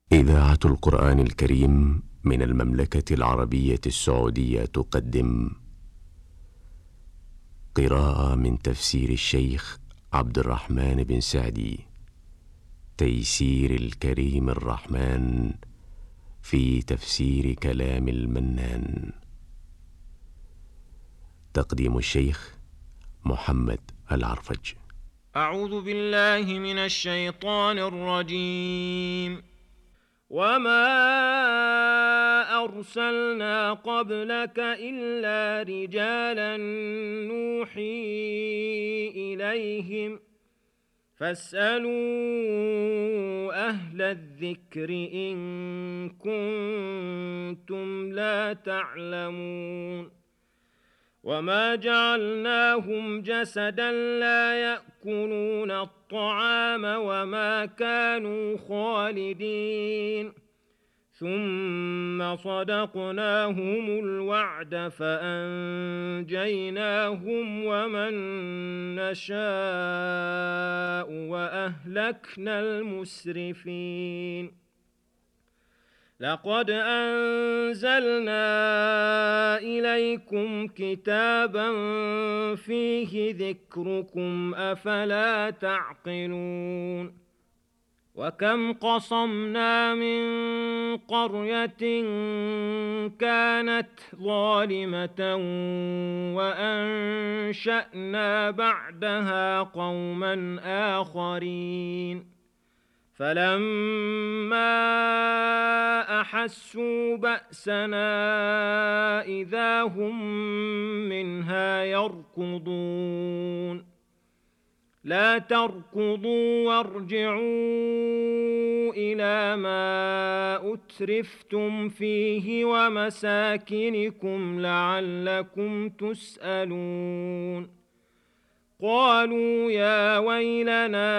إذاعة القرآن الكريم من المملكة العربية السعودية تقدم قراءة من تفسير الشيخ عبد الرحمن بن سعدي، تيسير الكريم الرحمن في تفسير كلام المنان. تقديم الشيخ محمد العرفج. أعوذ بالله من الشيطان الرجيم. وما أرسلنا قبلك إلا رجالا نوحي إليهم فاسألوا أهل الذكر إن كنتم لا تعلمون. وما جعلناهم جسدا لا يأكلون الطعام وما كانوا خالدين، ثم صدقناهم الوعد فأنجيناهم ومن نشاء وأهلكنا المسرفين. لقد أنزلنا إليكم كتابا فيه ذكركم أفلا تعقلون. وكم قصمنا من قرية كانت ظالمة وأنشأنا بعدها قوما آخرين، فلما أحسوا بأسنا إذا هم منها يركضون. لا تركضوا وارجعوا إلى ما أترفتم فيه ومساكنكم لعلكم تسألون. قالوا يا ويلنا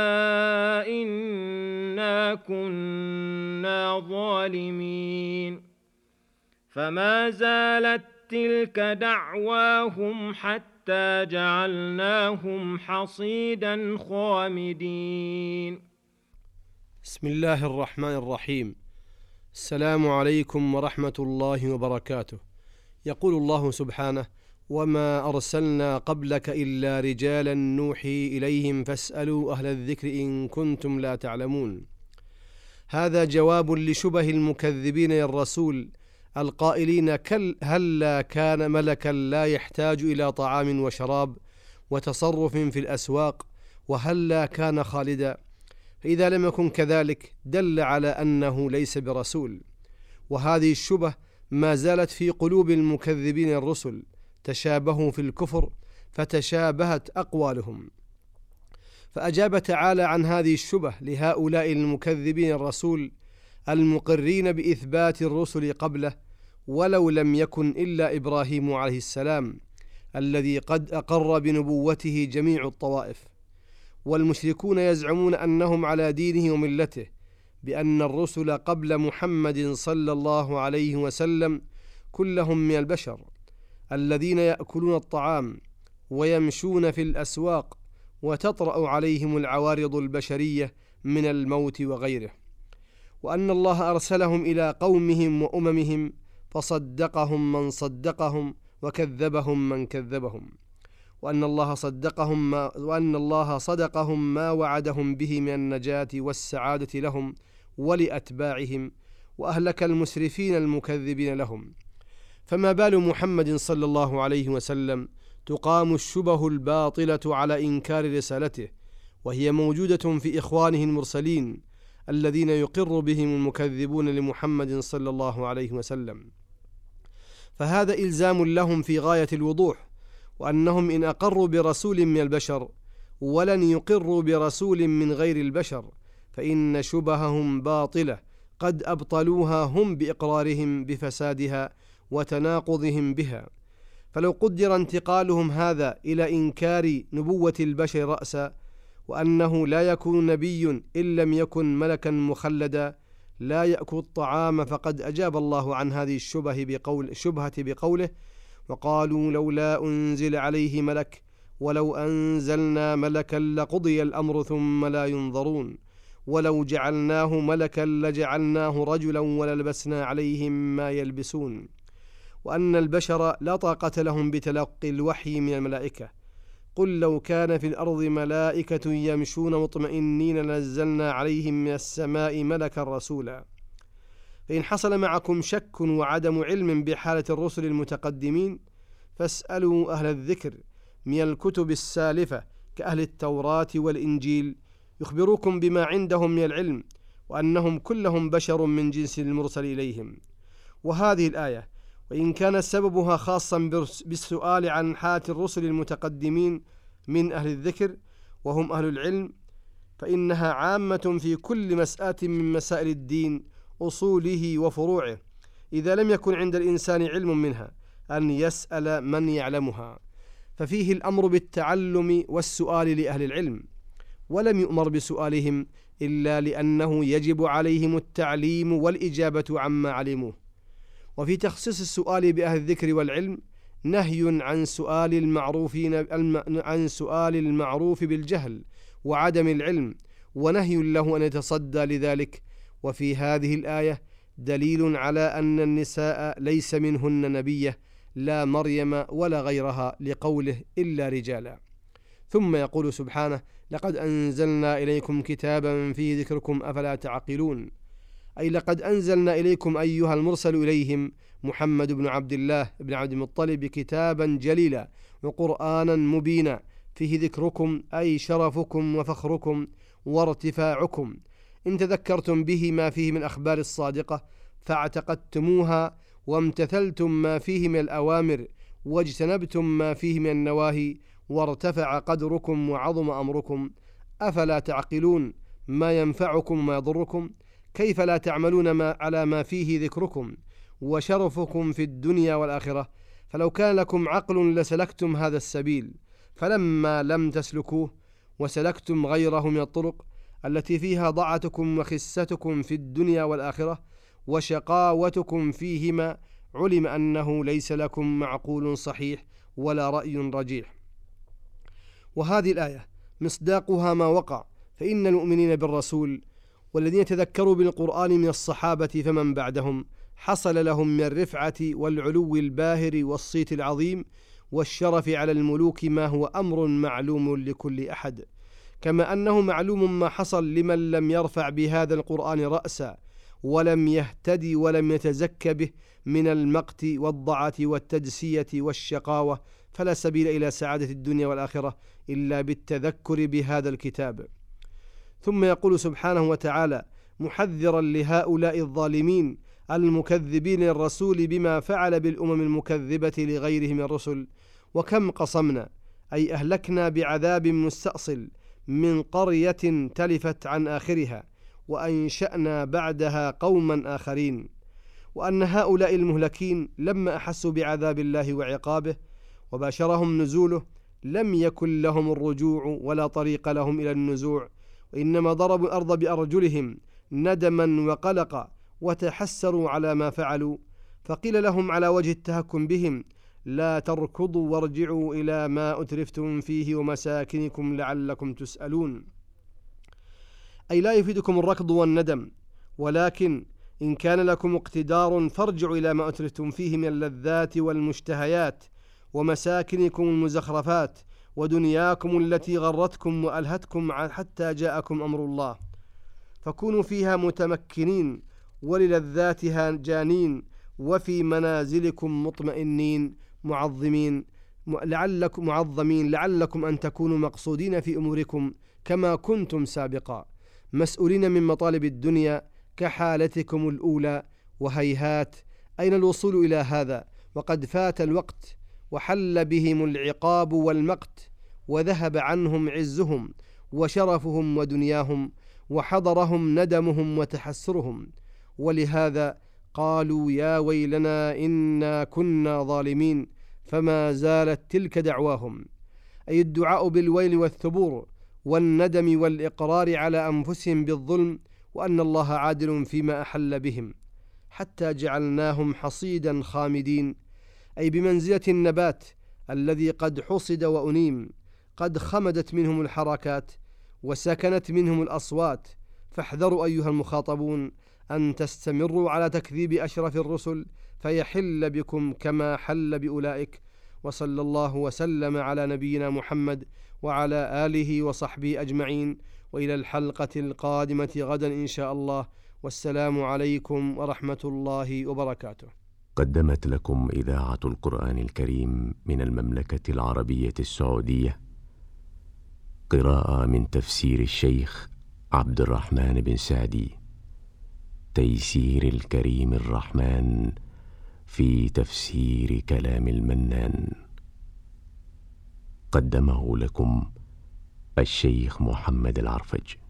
إنا كنا ظالمين. فما زالت تلك دعواهم حتى جعلناهم حصيدا خامدين. بسم الله الرحمن الرحيم. السلام عليكم ورحمة الله وبركاته. يقول الله سبحانه: وما أرسلنا قبلك إلا رجالا نوحي إليهم فاسألوا أهل الذكر إن كنتم لا تعلمون. هذا جواب لشبه المكذبين للرسول القائلين هلا كان ملكا لا يحتاج إلى طعام وشراب وتصرف في الأسواق، وهلا كان خالدا. فإذا لم يكن كذلك دل على أنه ليس برسول. وهذه الشبه ما زالت في قلوب المكذبين الرسل، تشابهوا في الكفر فتشابهت أقوالهم. فأجاب تعالى عن هذه الشبه لهؤلاء المكذبين الرسول المقرين بإثبات الرسل قبله، ولو لم يكن إلا إبراهيم عليه السلام الذي قد أقر بنبوته جميع الطوائف. والمشركون يزعمون أنهم على دينه وملته، بأن الرسل قبل محمد صلى الله عليه وسلم كلهم من البشر الذين يأكلون الطعام ويمشون في الأسواق وتطرأ عليهم العوارض البشرية من الموت وغيره، وأن الله أرسلهم إلى قومهم وأممهم فصدقهم من صدقهم وكذبهم من كذبهم، وأن الله صدقهم ما وعدهم به من النجاة والسعادة لهم ولأتباعهم، وأهلك المسرفين المكذبين لهم. فما بال محمد صلى الله عليه وسلم تقام الشبه الباطلة على إنكار رسالته، وهي موجودة في إخوانه المرسلين الذين يقر بهم المكذبون لمحمد صلى الله عليه وسلم. فهذا إلزام لهم في غاية الوضوح، وأنهم إن أقروا برسول من البشر ولن يقروا برسول من غير البشر فإن شبههم باطلة قد أبطلوها هم بإقرارهم بفسادها وتناقضهم بها. فلو قدر انتقالهم هذا إلى إنكار نبوة البشر رأسا، وأنه لا يكون نبي إن لم يكن ملكا مخلدا لا يأكل الطعام، فقد أجاب الله عن هذه الشبهة بقوله: وقالوا لولا أنزل عليه ملك ولو أنزلنا ملكا لقضي الأمر ثم لا ينظرون. ولو جعلناه ملكا لجعلناه رجلا وللبسنا عليهم ما يلبسون، وأن البشر لا طاقة لهم بتلقي الوحي من الملائكة. قل لو كان في الأرض ملائكة يمشون مطمئنين لنزلنا عليهم من السماء ملكا رسولا. فإن حصل معكم شك وعدم علم بحالة الرسل المتقدمين فاسألوا أهل الذكر من الكتب السالفة كأهل التوراة والإنجيل يخبروكم بما عندهم من العلم، وأنهم كلهم بشر من جنس المرسل إليهم. وهذه الآية وإن كان سببها خاصا بالسؤال عن حالة الرسل المتقدمين من أهل الذكر وهم أهل العلم، فإنها عامة في كل مسألة من مسائل الدين أصوله وفروعه، إذا لم يكن عند الإنسان علم منها أن يسأل من يعلمها، ففيه الأمر بالتعلم والسؤال لأهل العلم، ولم يؤمر بسؤالهم إلا لأنه يجب عليهم التعليم والإجابة عما علموه. وفي تخصيص السؤال بأهل الذكر والعلم نهي عن سؤال المعروف بالجهل وعدم العلم، ونهي له أن يتصدى لذلك. وفي هذه الآية دليل على أن النساء ليس منهن نبية، لا مريم ولا غيرها، لقوله إلا رجالا. ثم يقول سبحانه: لقد أنزلنا إليكم كتابا فيه ذكركم أفلا تعقلون، أي لقد أنزلنا إليكم أيها المرسل إليهم محمد بن عبد الله بن عبد المطلب كتابا جليلا وقرآنا مبينا فيه ذكركم، أي شرفكم وفخركم وارتفاعكم، إن تذكرتم به ما فيه من أخبار الصادقة فاعتقدتموها وامتثلتم ما فيه من الأوامر واجتنبتم ما فيه من النواهي وارتفع قدركم وعظم أمركم. أفلا تعقلون ما ينفعكم وما يضركم؟ كيف لا تعملون على ما فيه ذكركم وشرفكم في الدنيا والآخرة؟ فلو كان لكم عقل لسلكتم هذا السبيل، فلما لم تسلكوه وسلكتم غيره من الطرق التي فيها ضعتكم وخستكم في الدنيا والآخرة وشقاوتكم فيهما، علم أنه ليس لكم معقول صحيح ولا رأي رجيح. وهذه الآية مصداقها ما وقع، فإن المؤمنين بالرسول والذين يتذكروا بالقرآن من الصحابة فمن بعدهم حصل لهم من الرفعة والعلو الباهر والصيت العظيم والشرف على الملوك ما هو أمر معلوم لكل أحد، كما أنه معلوم ما حصل لمن لم يرفع بهذا القرآن رأسا ولم يهتدي ولم يتزكى به من المقت والضعة والتجسية والشقاوة، فلا سبيل إلى سعادة الدنيا والآخرة إلا بالتذكر بهذا الكتاب. ثم يقول سبحانه وتعالى محذرا لهؤلاء الظالمين المكذبين للرسول بما فعل بالأمم المكذبة لغيره من الرسل: وكم قصمنا، أي أهلكنا بعذاب مستأصل من قرية تلفت عن آخرها، وأنشأنا بعدها قوما آخرين. وأن هؤلاء المهلكين لما أحسوا بعذاب الله وعقابه وباشرهم نزوله لم يكن لهم الرجوع ولا طريق لهم إلى النزوع، وإنما ضربوا الأرض بأرجلهم ندما وقلقا وتحسروا على ما فعلوا، فقيل لهم على وجه التهكم بهم: لا تركضوا وارجعوا إلى ما أترفتم فيه ومساكنكم لعلكم تسألون. أي لا يفيدكم الركض والندم، ولكن إن كان لكم اقتدار فارجعوا إلى ما أترفتم فيه من اللذات والمشتهيات ومساكنكم المزخرفات ودنياكم التي غرتكم وألهتكم حتى جاءكم أمر الله، فكونوا فيها متمكنين وللذاتها جانين، وفي منازلكم مطمئنين معظمين لعلكم أن تكونوا مقصودين في أموركم كما كنتم سابقا، مسؤولين من مطالب الدنيا كحالتكم الأولى. وهيهات، أين الوصول إلى هذا وقد فات الوقت وحل بهم العقاب والمقت، وذهب عنهم عزهم وشرفهم ودنياهم، وحضرهم ندمهم وتحسرهم. ولهذا قالوا: يا ويلنا إنا كنا ظالمين، فما زالت تلك دعواهم، أي الدعاء بالويل والثبور والندم والإقرار على أنفسهم بالظلم، وأن الله عادل فيما أحل بهم، حتى جعلناهم حصيدا خامدين، أي بمنزلة النبات الذي قد حصد وأنيم، قد خمدت منهم الحركات وسكنت منهم الأصوات، فاحذروا أيها المخاطبون أن تستمروا على تكذيب أشرف الرسل فيحل بكم كما حل بأولئك. وصلى الله وسلم على نبينا محمد وعلى آله وصحبه أجمعين، وإلى الحلقة القادمة غدا إن شاء الله، والسلام عليكم ورحمة الله وبركاته. قدمت لكم إذاعة القرآن الكريم من المملكة العربية السعودية قراءة من تفسير الشيخ عبد الرحمن بن سعدي، تيسير الكريم الرحمن في تفسير كلام المنان. قدمه لكم الشيخ محمد العرفج.